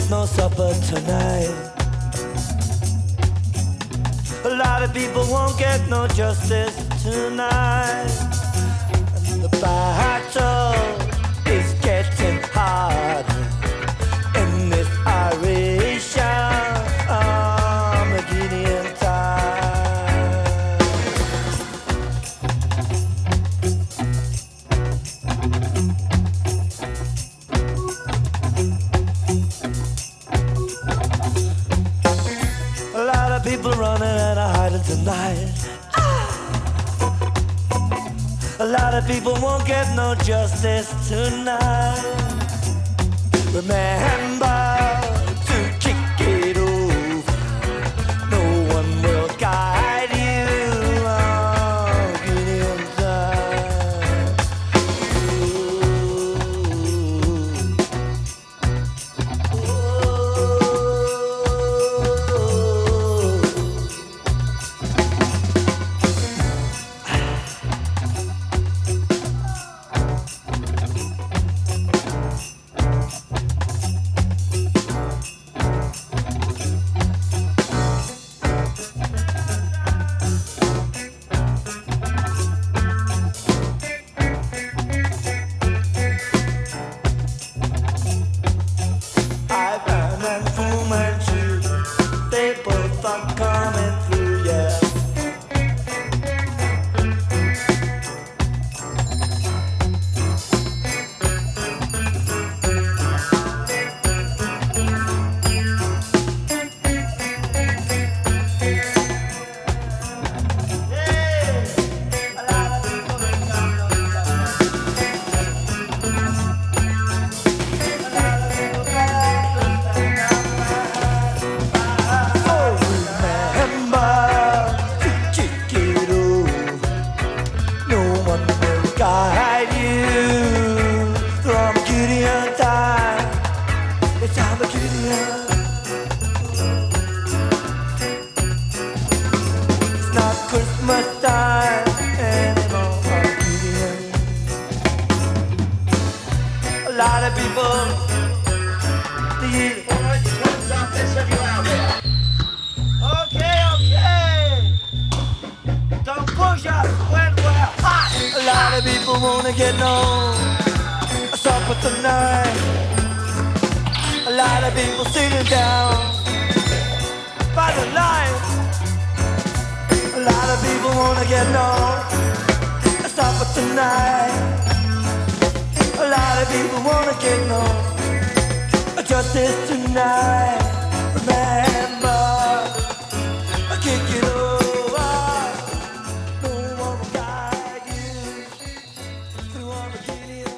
get no supper tonight. A lot of people won't get no justice tonight. And the battle is getting harder in this Irish Armageddon time. A lot of people running and hiding tonight. A lot of people won't get no justice tonight. Remember to kick it over. No one will guide you on Gideon time. Ivan and Fu Manchu, they both are coming through, yeah. Guide you through Armageddon time. It's Armageddon. It's not Christmas time anymore. Armageddon. A lot of people need. Okay. Don't push us when we're hot. A lot of people wanna get no supper tonight. A lot of people sitting down by the light. A lot of people wanna get no supper tonight. A lot of people wanna get no justice tonight. Remember, kick it over. No one will guide you through Armageddon.